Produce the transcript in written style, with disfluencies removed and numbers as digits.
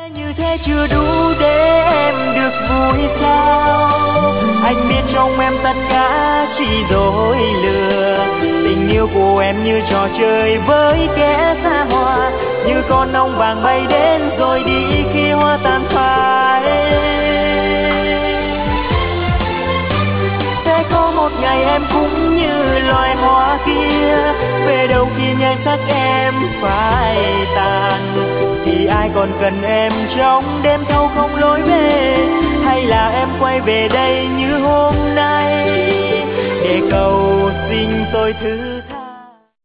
Như thế chưa đủ để em được vui sao? Anh biết trong em tất cả chỉ dối lừa. Tình yêu của em như trò chơi với kẻ xa hoa, như con ong vàng bay đến rồi đi khi hoa tàn phai. Sẽ có một ngày em cũng như loài hoa kia, về đâu khi nhan sắc em phai tàn, thì ai còn cần em trong đêm thâu không lối về, hay là em quay về đây như hôm nay để cầu xin tôi thứ